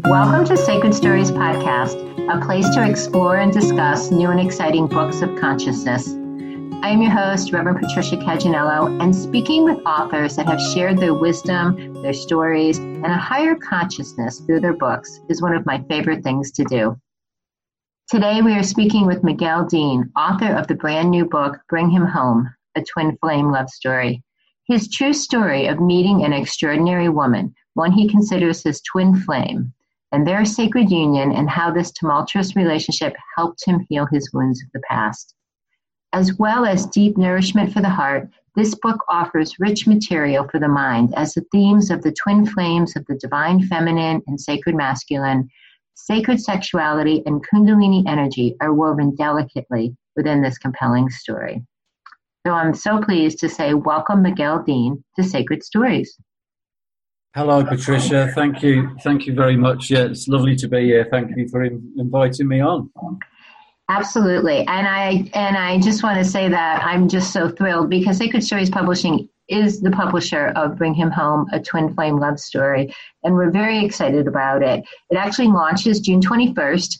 Welcome to Sacred Stories Podcast, a place to explore and discuss new and exciting books of consciousness. I am your host, Reverend Patricia Caginello, and speaking with authors that have shared their wisdom, their stories, and a higher consciousness through their books is one of my favorite things to do. Today we are speaking with Miguel Dean, author of the brand new book, Bring Him Home, a twin flame love story. His true story of meeting an extraordinary woman, one he considers his twin flame, and their sacred union and how this tumultuous relationship helped him heal his wounds of the past. As well as deep nourishment for the heart, this book offers rich material for the mind as the themes of the twin flames of the divine feminine and sacred masculine, sacred sexuality, and kundalini energy are woven delicately within this compelling story. So I'm so pleased to say welcome Miguel Dean to Sacred Stories. Hello, Patricia. Thank you. Thank you very much. Yeah, it's lovely to be here. Thank you for inviting me on. Absolutely. And I just want to say that I'm just so thrilled because Sacred Stories Publishing is the publisher of Bring Him Home, a twin flame love story. And we're very excited about it. It actually launches June 21st.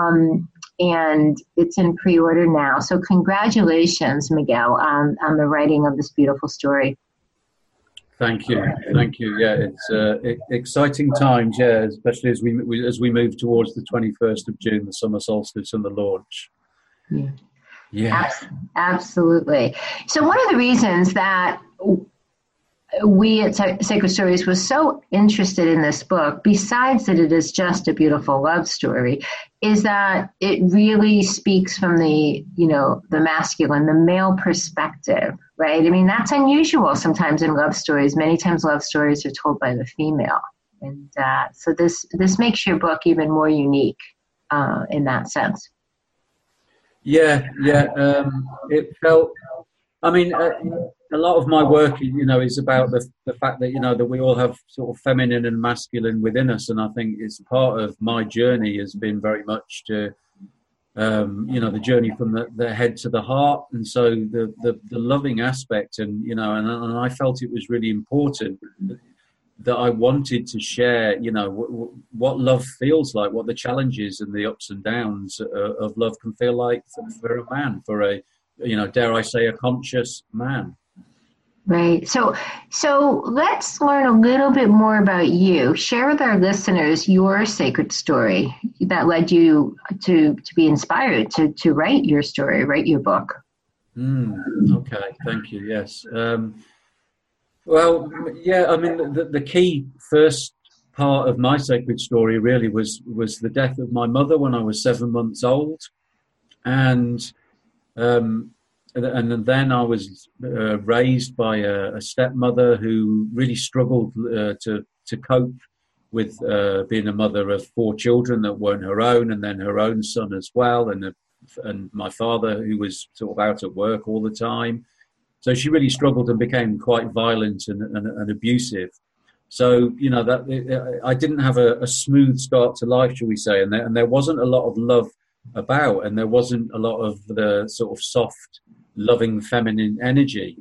And it's in pre-order now. So congratulations, Miguel, on the writing of this beautiful story. Thank you. Yeah, it's exciting times. Yeah, especially as we move towards the 21st of June, the summer solstice and the launch. Yeah. Absolutely. So one of the reasons that we at Sacred Stories was so interested in this book, besides that it is just a beautiful love story, is that it really speaks from the masculine, the male perspective, right? I mean, that's unusual sometimes in love stories. Many times love stories are told by the female. And so this makes your book even more unique in that sense. Yeah. It felt, I mean, a lot of my work, is about the fact that, that we all have sort of feminine and masculine within us. And I think it's part of my journey has been very much to, the journey from the head to the heart. And so the loving aspect and I felt it was really important that I wanted to share, what love feels like, what the challenges and the ups and downs of love can feel like for a man, for a, dare I say, a conscious man. Right. So let's learn a little bit more about you. Share with our listeners your sacred story that led you to be inspired to write your story, write your book. Okay. Thank you. Yes. Well, yeah, I mean, the key first part of my sacred story really was the death of my mother when I was 7 months old. And then I was raised by a stepmother who really struggled to cope with being a mother of 4 children that weren't her own, and then her own son as well, and my father who was sort of out at work all the time. So she really struggled and became quite violent and abusive. So that I didn't have a smooth start to life, shall we say, and there wasn't a lot of love about, and there wasn't a lot of the sort of soft, loving feminine energy.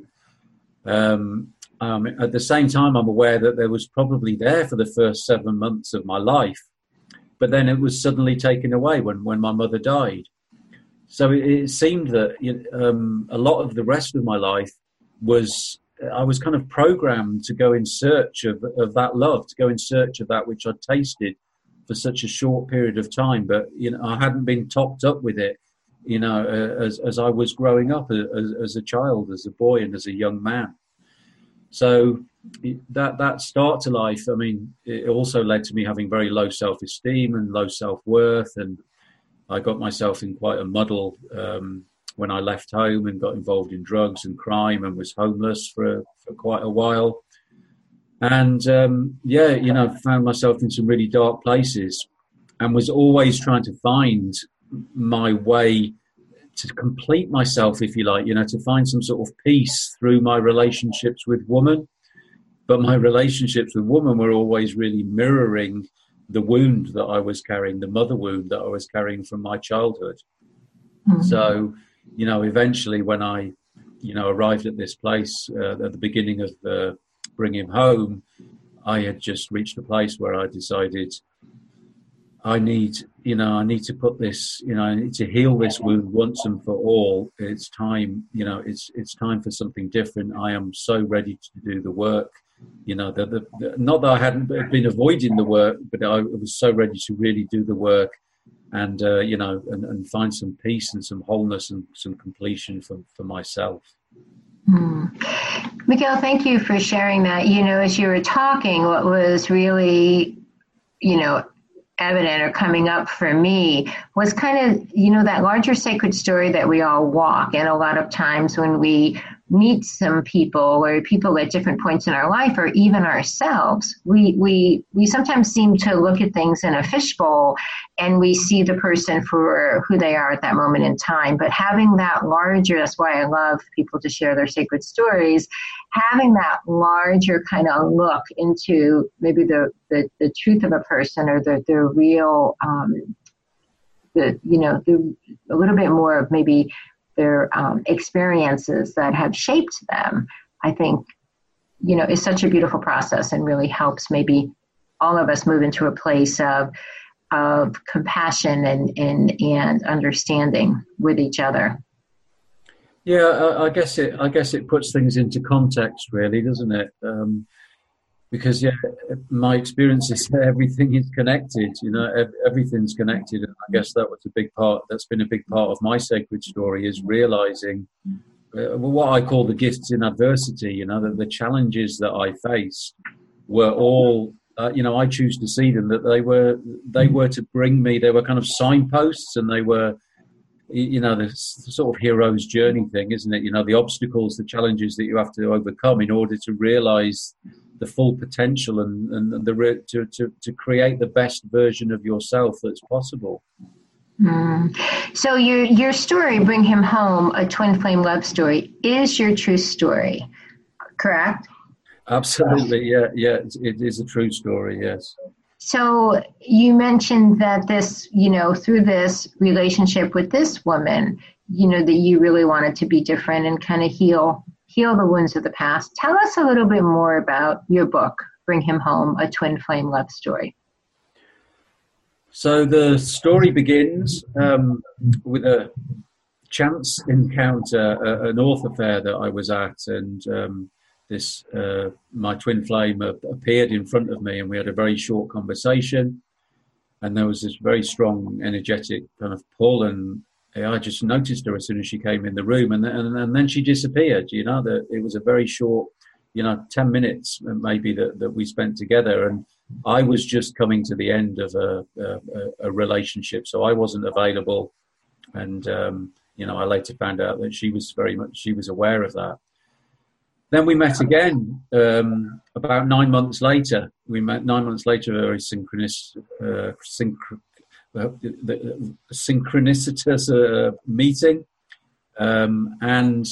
At the same time, I'm aware that there was probably there for the first 7 months of my life, but then it was suddenly taken away when my mother died. So it seemed that a lot of the rest of my life I was kind of programmed to go in search of that love, to go in search of that which I'd tasted for such a short period of time, but I hadn't been topped up with it, as I was growing up as a child, as a boy, and as a young man. So that start to life, I mean, it also led to me having very low self-esteem and low self-worth, and I got myself in quite a muddle when I left home and got involved in drugs and crime and was homeless for quite a while. And, found myself in some really dark places and was always trying to find my way to complete myself, if you like, to find some sort of peace through my relationships with women. But my relationships with women were always really mirroring the wound that I was carrying, the mother wound that I was carrying from my childhood. Mm-hmm. So, eventually when I, arrived at this place at the beginning of Bring Him Home, I had just reached a place where I decided I need to put this, I need to heal this wound once and for all. It's time, it's time for something different. I am so ready to do the work. Not that I hadn't been avoiding the work, but I was so ready to really do the work, and and find some peace and some wholeness and some completion for myself. Miguel, thank you for sharing that. As you were talking, what was really, evident or coming up for me was kind of, that larger sacred story that we all walk. And a lot of times when we meet some people or people at different points in our life or even ourselves, we sometimes seem to look at things in a fishbowl and we see the person for who they are at that moment in time. But having that larger, that's why I love people to share their sacred stories, having that larger kind of look into maybe the truth of a person or the real, a little bit more of maybe their experiences that have shaped them, I think, is such a beautiful process and really helps maybe all of us move into a place of compassion and understanding with each other. Yeah, I guess it puts things into context, really, doesn't it? Because my experience is that everything is connected. Everything's connected, and I guess that was a big part. That's been a big part of my sacred story, is realizing what I call the gifts in adversity. That the challenges that I faced were all, I choose to see them that they were to bring me. They were kind of signposts, and they were, the sort of hero's journey thing, isn't it? The obstacles, the challenges that you have to overcome in order to realize the full potential and to create the best version of yourself that's possible. So your story, Bring Him Home, a twin flame love story, is your true story, correct? Absolutely, yeah, it is a true story, yes. So you mentioned that this, through this relationship with this woman, that you really wanted to be different and kind of heal the wounds of the past. Tell us a little bit more about your book, Bring Him Home, a twin flame love story. So the story begins with a chance encounter, an author fair that I was at, and my twin flame appeared in front of me, and we had a very short conversation, and there was this very strong, energetic kind of pull, and I just noticed her as soon as she came in the room, and then she disappeared. That it was a very short, 10 minutes maybe that we spent together, and I was just coming to the end of a relationship, so I wasn't available, and I later found out that she was aware of that. Then we met again about 9 months later. We met 9 months later, a very synchronicitous meeting, and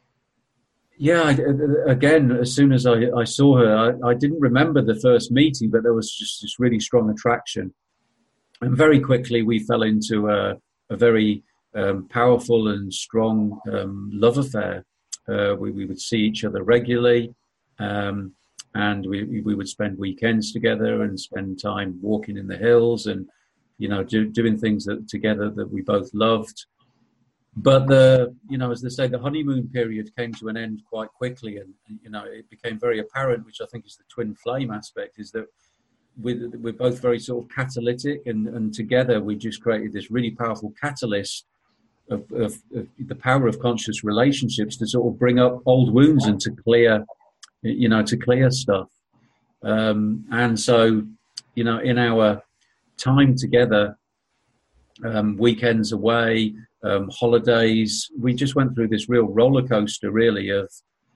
again, as soon as I saw her, I didn't remember the first meeting, but there was just this really strong attraction, and very quickly we fell into a very powerful and strong love affair. We would see each other regularly, and we would spend weekends together and spend time walking in the hills and doing things together that we both loved. But as they say, the honeymoon period came to an end quite quickly, and it became very apparent, which I think is the twin flame aspect, is that we're both very sort of catalytic, and together we just created this really powerful catalyst of the power of conscious relationships to sort of bring up old wounds and to clear stuff. And so, in our time together, weekends away, holidays, we just went through this real roller coaster, really, of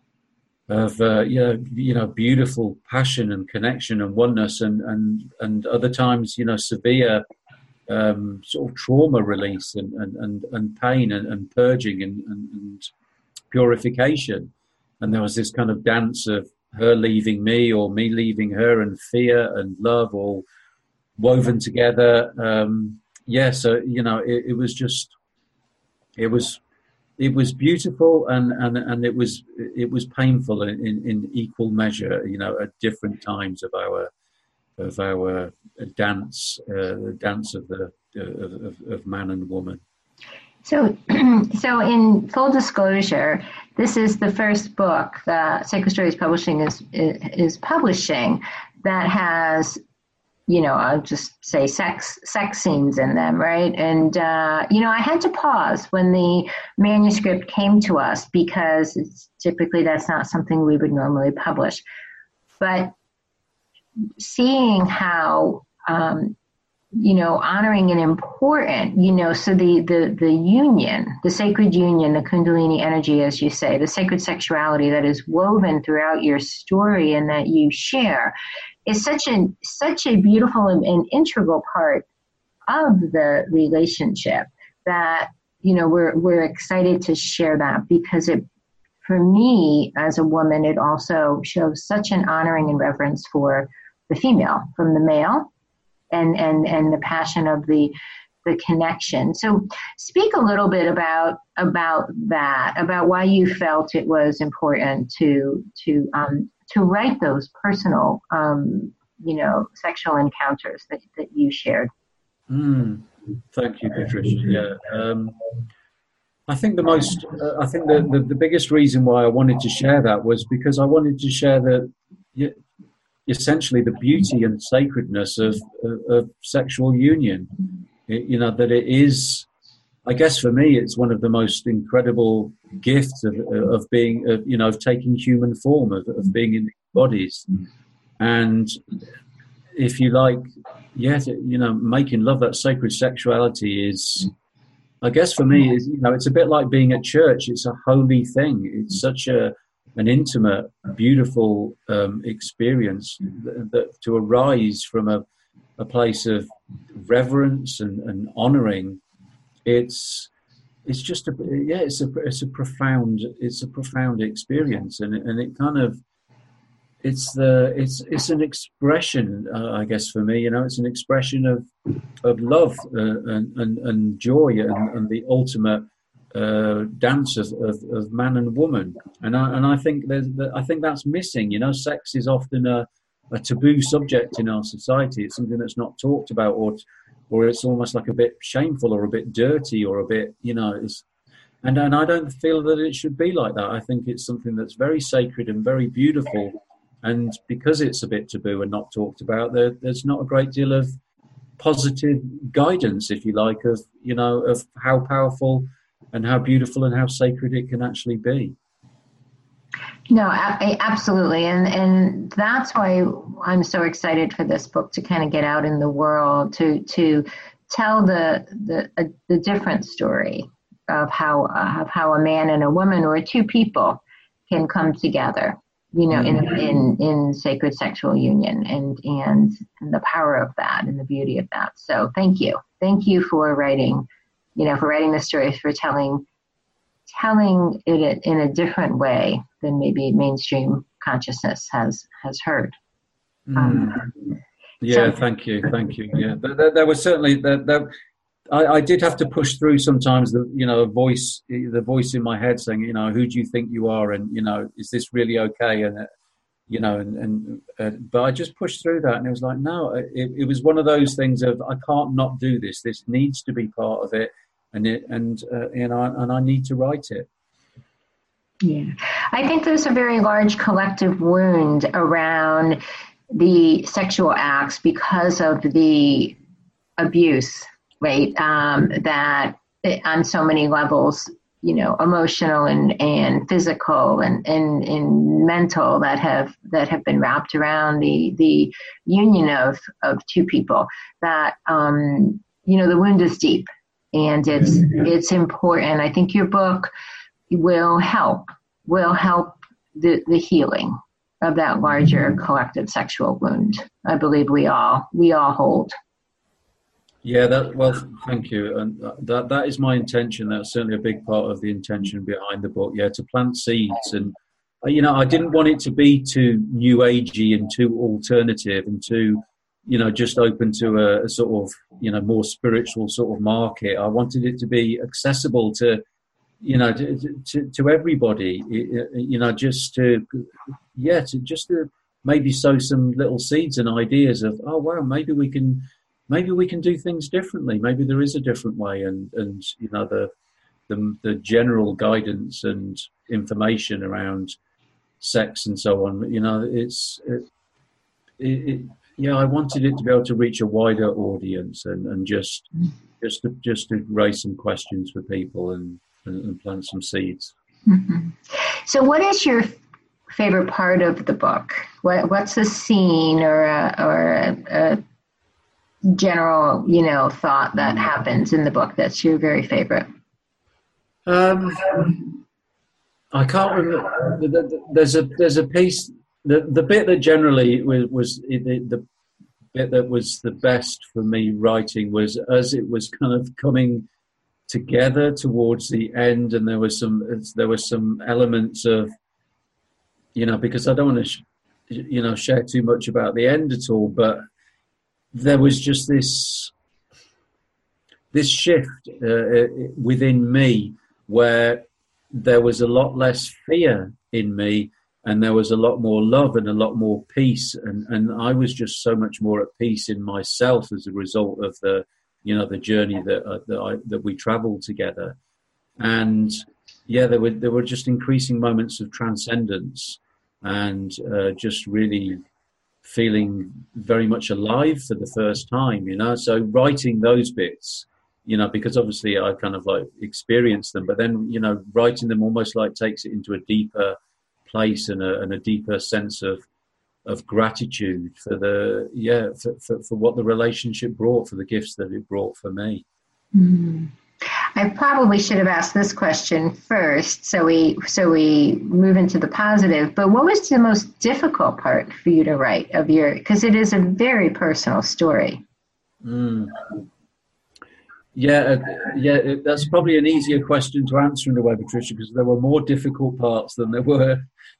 beautiful passion and connection and oneness, and other times, severe sort of trauma release and pain and purging and purification. And there was this kind of dance of her leaving me or me leaving her, and fear and love all woven together. So it was beautiful and it was painful in equal measure, at different times of our dance, the dance of the of man and woman. So, so in full disclosure, this is the first book that Sacred Stories Publishing is publishing that has, I'll just say sex scenes in them, right? And I had to pause when the manuscript came to us because typically that's not something we would normally publish. But seeing how honoring and important, so the union, the sacred union, the Kundalini energy, as you say, the sacred sexuality that is woven throughout your story and that you share is such a beautiful and integral part of the relationship that, we're excited to share that because for me as a woman, it also shows such an honoring and reverence for the female from the male. And the passion of the connection. So speak a little bit about that, about why you felt it was important to write those personal, sexual encounters that you shared. Thank you, Patricia. Yeah. I think the biggest reason why I wanted to share that was because I wanted to share essentially the beauty and sacredness of sexual union. That it is, I guess for me, it's one of the most incredible gifts of being, of taking human form, of being in bodies. And if you like, making love, that sacred sexuality is, I guess for me, is, it's a bit like being at church. It's a holy thing. It's such an intimate, beautiful experience that to arise from a place of reverence and honoring. It's just it's a profound experience, and it kind of it's an expression, I guess for me, it's an expression of love and joy and the ultimate dance of man and woman, and I think that's missing. Sex is often a taboo subject in our society. It's something that's not talked about, or it's almost like a bit shameful or a bit dirty or a bit, and I don't feel that it should be like that. I think it's something that's very sacred and very beautiful, and because it's a bit taboo and not talked about, there's not a great deal of positive guidance, if you like, of how powerful and how beautiful and how sacred it can actually be. No, absolutely. And that's why I'm so excited for this book to kind of get out in the world, to tell the different story of how a man and a woman or two people can come together, in sacred sexual union and the power of that and the beauty of that. So thank you for writing, the story, for telling it in a different way than maybe mainstream consciousness has heard. Thank you. Yeah, there was certainly that. I did have to push through sometimes the voice in my head saying, who do you think you are, and is this really okay, and but I just pushed through that, and it was like, no, it was one of those things of, I can't not do this. This needs to be part of it. And I need to write it. Yeah, I think there's a very large collective wound around the sexual acts because of the abuse, right? That on so many levels, emotional and physical and mental that have been wrapped around the union of two people. That the wound is deep. And it's important. I think your book will help the healing of that larger collective sexual wound. I believe we all hold. Yeah, thank you. And that is my intention. That's certainly a big part of the intention behind the book. Yeah, to plant seeds. And I didn't want it to be too new agey and too alternative and too just open to a sort of, more spiritual sort of market. I wanted it to be accessible to everybody, just to maybe sow some little seeds and ideas of, oh wow, maybe we can do things differently. Maybe there is a different way, and the general guidance and information around sex and so on. I wanted it to be able to reach a wider audience and just to raise some questions for people and plant some seeds. Mm-hmm. So what is your favorite part of the book? What's a scene or a general, thought that happens in the book that's your very favorite? I can't remember. There's a piece. The bit that generally was the bit that was the best for me writing was as it was kind of coming together towards the end, and there were some elements of, because I don't want to share too much about the end at all, but there was just this shift within me where there was a lot less fear in me, and there was a lot more love and a lot more peace, and I was just so much more at peace in myself as a result of the journey that we traveled together. And there were just increasing moments of transcendence, and just really feeling very much alive for the first time. So writing those bits, because obviously I kind of like experienced them, but then writing them almost like takes it into a deeper place and a deeper sense of gratitude for for what the relationship brought, for the gifts that it brought for me. Mm-hmm. I probably should have asked this question first, so we move into the positive. But what was the most difficult part for you to write because it is a very personal story? That's probably an easier question to answer in a way, Patricia, because there were more difficult parts than there were.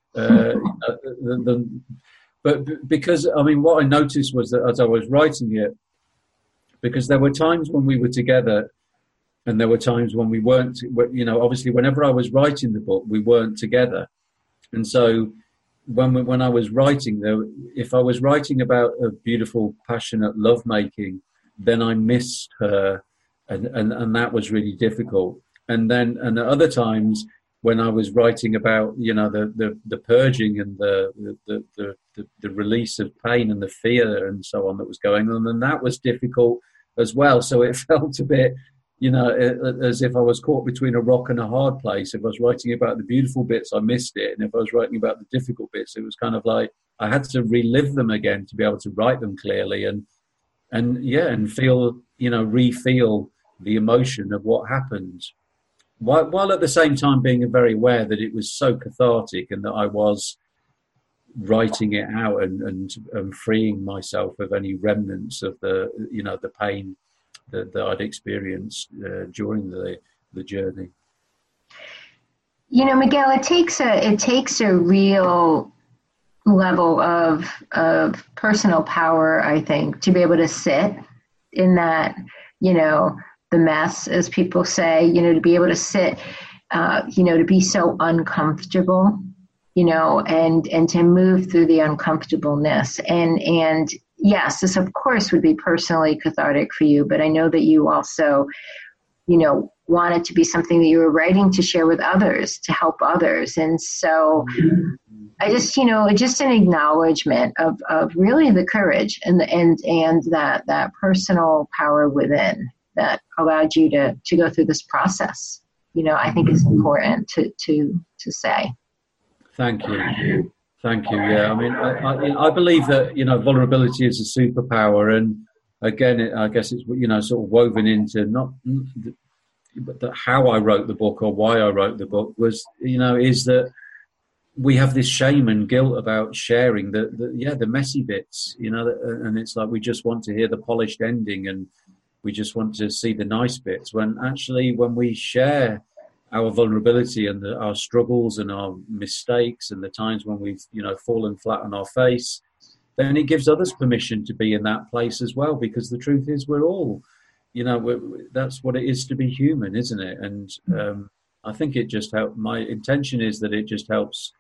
But because, what I noticed was that as I was writing it, because there were times when we were together and there were times when we weren't, obviously whenever I was writing the book, we weren't together. And so when I was writing, if I was writing about a beautiful, passionate lovemaking, then I missed her. And that was really difficult. And at other times when I was writing about, the purging and the release of pain and the fear and so on that was going on, and that was difficult as well. So it felt a bit, as if I was caught between a rock and a hard place. If I was writing about the beautiful bits, I missed it. And if I was writing about the difficult bits, it was kind of like I had to relive them again to be able to write them clearly and feel, re-feel the emotion of what happened, while at the same time being very aware that it was so cathartic and that I was writing it out and freeing myself of any remnants of the pain that I'd experienced during the journey. Miguel, it takes a real level of personal power, I think, to be able to sit in that, the mess, as people say, to be able to sit, to be so uncomfortable, and to move through the uncomfortableness. And yes, this of course would be personally cathartic for you, but I know that you also, want it to be something that you were writing to share with others, to help others. And so I just, just an acknowledgement of really the courage and that personal power within that allowed you to go through this process. I think is important to say. Thank you. Yeah, I believe that vulnerability is a superpower, and again, I guess it's sort of woven into not how I wrote the book or why I wrote the book was is that we have this shame and guilt about sharing the messy bits, and it's like we just want to hear the polished ending and we just want to see the nice bits, when actually when we share our vulnerability and our struggles and our mistakes and the times when we've fallen flat on our face, then it gives others permission to be in that place as well, because the truth is we're all that's what it is to be human, isn't it? And I think it just helps. My intention is that it just helps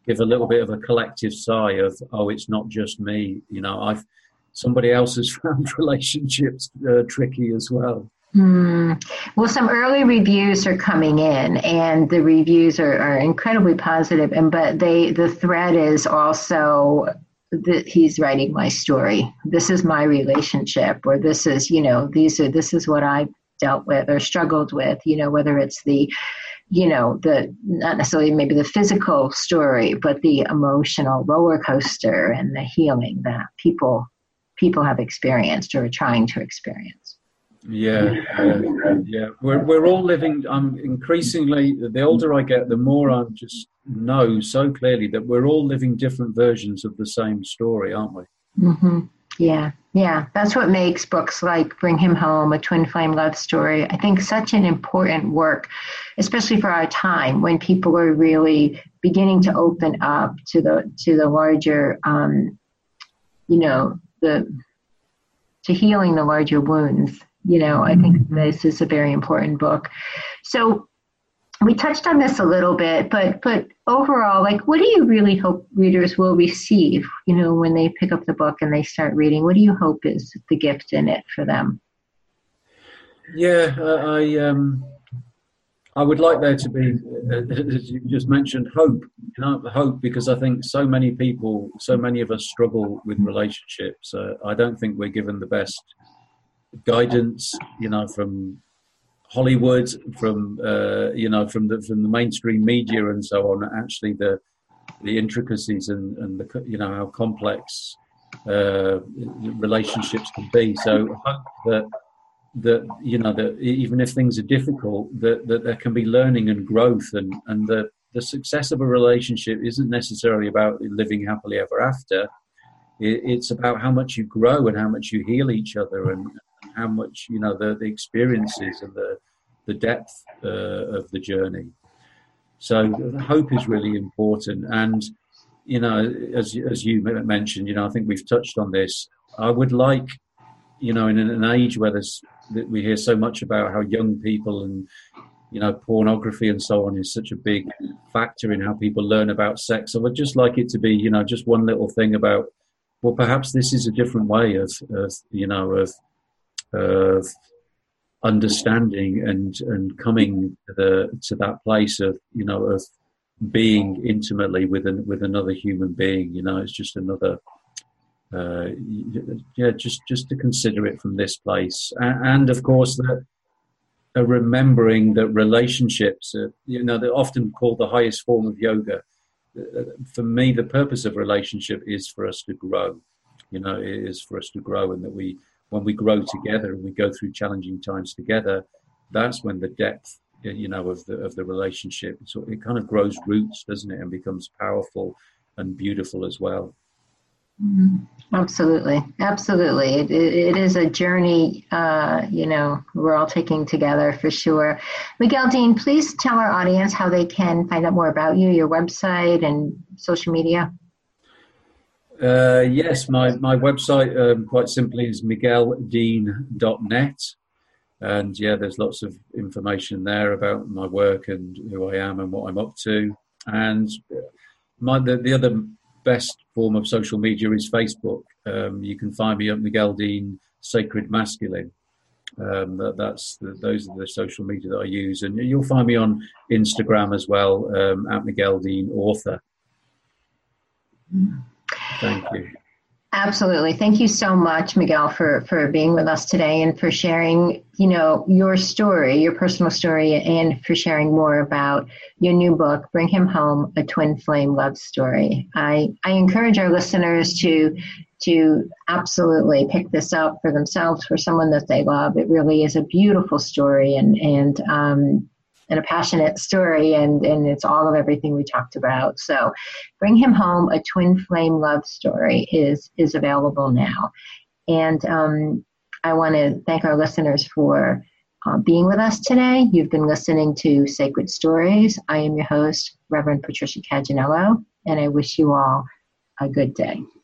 give a little bit of a collective sigh of, oh, it's not just me. Somebody else has found relationships tricky as well. Well, some early reviews are coming in, and the reviews are incredibly positive. But the thread is also that he's writing my story. This is my relationship, or this is this is what I dealt with or struggled with. Whether it's the not necessarily maybe the physical story, but the emotional roller coaster and the healing that people have experienced or are trying to experience. Yeah. We're all living. Increasingly, the older I get, the more I just know so clearly that we're all living different versions of the same story, aren't we? Mm-hmm. Yeah. That's what makes books like Bring Him Home, A Twin Flame Love Story, I think, such an important work, especially for our time when people are really beginning to open up to the larger, to healing the larger wounds. I think this is a very important book. So we touched on this a little bit, but overall, what do you really hope readers will receive, when they pick up the book and they start reading? What do you hope is the gift in it for them? Yeah, I would like there to be, as you just mentioned, hope. Hope, because I think so many of us struggle with relationships. I don't think we're given the best guidance, from Hollywood, from the mainstream media and so on. Actually, the intricacies and the how complex relationships can be. So I hope that even if things are difficult, that there can be learning and growth, and the success of a relationship isn't necessarily about living happily ever after. It's about how much you grow and how much you heal each other, and how much the experiences and the depth of the journey. So hope is really important. And as you mentioned, I think we've touched on this. I would like, in an age where we hear so much about how young people and pornography and so on is such a big factor in how people learn about sex. I would just like it to be just one little thing about, well, perhaps this is a different way of understanding and coming to that place of of being intimately with another human being. It's just another just to consider it from this place, and of course that remembering that relationships they're often called the highest form of yoga. For me, the purpose of relationship is for us to grow. It is for us to grow, and that when we grow together and we go through challenging times together, that's when the depth, of the relationship, so it kind of grows roots, doesn't it, and becomes powerful and beautiful as well. Absolutely. It is a journey, we're all taking together for sure. Miguel Dean, please tell our audience how they can find out more about you, your website and social media. Yes, my website, quite simply, is migueldean.net. And there's lots of information there about my work and who I am and what I'm up to. And the other best form of social media is Facebook. You can find me at Miguel Dean Sacred Masculine. Those are the social media that I use, and you'll find me on Instagram as well, at Miguel Dean Author. Thank you. Absolutely. Thank you so much, Miguel, for being with us today and for sharing, your story, your personal story, and for sharing more about your new book, Bring Him Home, A Twin Flame Love Story. I encourage our listeners to absolutely pick this up for themselves, for someone that they love. It really is a beautiful story and a passionate story, and it's all of everything we talked about. So Bring Him Home, A Twin Flame Love Story is available now. And I want to thank our listeners for being with us today. You've been listening to Sacred Stories. I am your host, Reverend Patricia Caginello, and I wish you all a good day.